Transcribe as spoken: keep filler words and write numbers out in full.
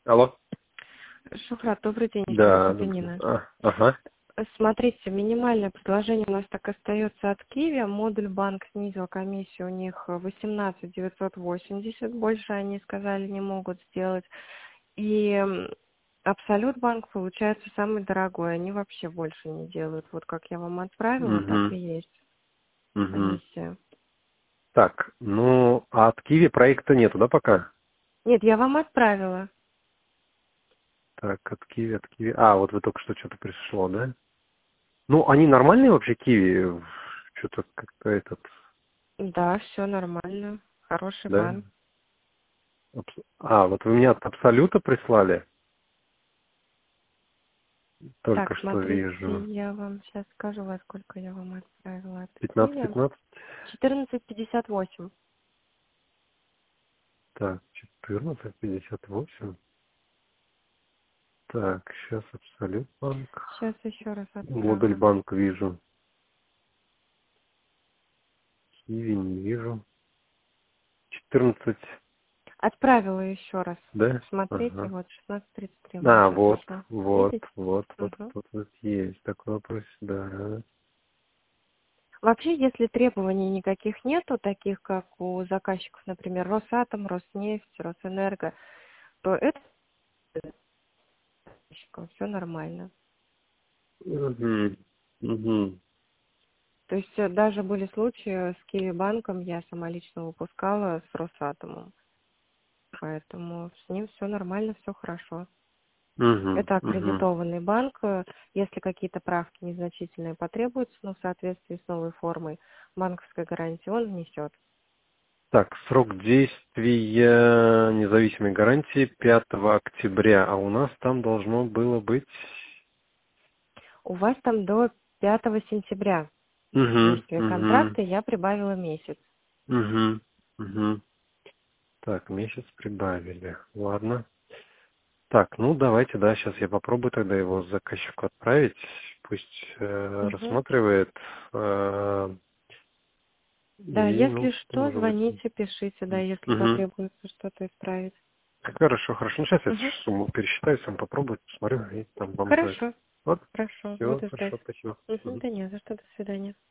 Алло. Шухрат, добрый день, еще раз Да. это Нина. А, ага. Смотрите, минимальное предложение у нас так остается от Киви. Модуль банк снизил комиссию у них восемнадцать девятьсот восемьдесят, больше они сказали не могут сделать. И м, Абсолют банк получается самый дорогой, они вообще больше не делают. Вот как я вам отправила, так и Угу. есть Угу. комиссия. Так, ну, а от Киви проекта нету, да, пока? Нет, я вам отправила. Так, от Киви, от Киви. А, вот вы только что что-то пришло, да? Ну, они нормальные вообще, Киви? Что-то как-то этот, Да, все нормально. Хороший да? банк. Абс- А, вот вы мне от Абсолюта прислали? Так, Только что смотрите, вижу. я вам сейчас скажу, во сколько я вам отправила от пятнадцать Киви. пятнадцать. четырнадцать пятьдесят восемь. Так, четырнадцать пятьдесят восемь. Так, сейчас Абсолют банк. Сейчас еще раз Модуль отправлю. банк вижу. Киви не вижу. четырнадцать, Отправила еще раз. да? Смотрите, Ага. вот шестнадцать тридцать три мне А, сейчас вот, пришло. вот, Видите? вот, вот, Угу. вот, вот есть такой вопрос, да. Вообще, если требований никаких нету, таких как у заказчиков, например, Росатом, Роснефть, Росэнерго, то это все нормально. Угу, угу. То есть э, даже были случаи с Киви банком, я сама лично выпускала с Росатомом. Поэтому с ним все нормально, все хорошо. Угу, Это угу. аккредитованный банк. э, Если какие-то правки незначительные потребуются, но в соответствии с новой формой банковской гарантии он внесет. Так, срок действия независимой гарантии пятого октября, а у нас там должно было быть... У вас там до пятого сентября Угу, действия угу, контракта, я прибавила месяц. угу, угу. Так, месяц прибавили, ладно. Так, ну давайте, да, сейчас я попробую тогда его заказчику отправить, пусть э, Мгм. рассматривает, э, Да, и, если ну, что, может быть. звоните, пишите, да, если Угу. потребуется что-то исправить. Хорошо, хорошо. Ну, сейчас я Мгм. сумму пересчитаю, сам попробую, посмотрю, и там вам за это. Хорошо, Вот, хорошо, все, буду ждать. хорошо, спасибо. Мгм. Мгм. Да не за что, до свидания.